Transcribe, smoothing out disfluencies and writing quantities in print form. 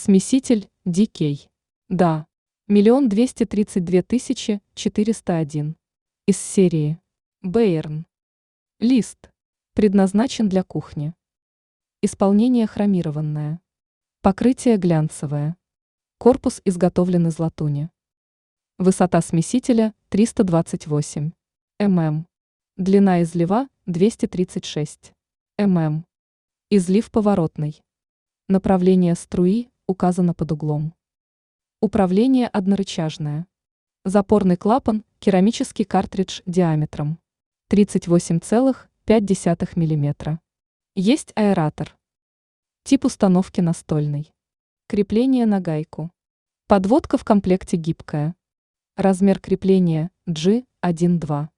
Смеситель DK. Да. 1 232 401. Из серии Bayern. Лист. Предназначен для кухни. Исполнение хромированное. Покрытие глянцевое. Корпус изготовлен из латуни. Высота смесителя 328 мм. Длина излива 236 мм. Излив поворотный. Направление струи указано под углом. Управление однорычажное. Запорный клапан, керамический картридж диаметром 38,5 мм. Есть аэратор. Тип установки настольный. Крепление на гайку. Подводка в комплекте гибкая. Размер крепления G1-2.